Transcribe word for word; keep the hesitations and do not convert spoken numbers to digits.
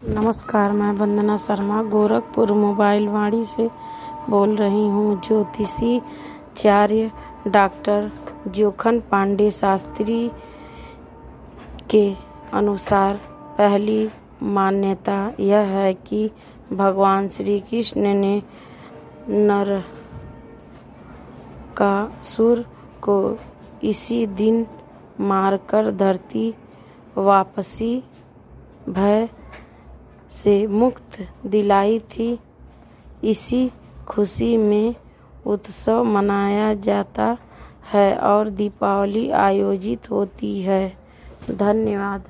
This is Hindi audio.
नमस्कार, मैं वंदना शर्मा गोरखपुर मोबाइल वाणी से बोल रही हूँ। ज्योतिषी चार्य डॉक्टर जोखन पांडे शास्त्री के अनुसार पहली मान्यता यह है कि भगवान श्री कृष्ण ने नरकासुर को इसी दिन मारकर धरती वापसी भय से मुक्त दिलाई थी। इसी खुशी में उत्सव मनाया जाता है और दीपावली आयोजित होती है। धन्यवाद।